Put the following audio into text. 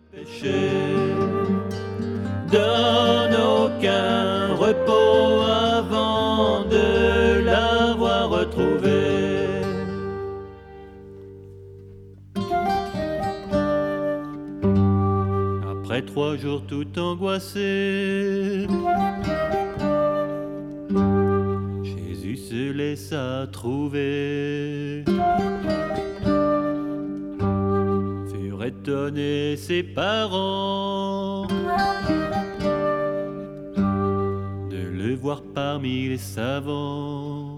Péché donne aucun repos avant de l'avoir retrouvé. Après 3 jours tout angoissé, Jésus se laissa trouver. Furent étonnés ses parents de le voir parmi les savants.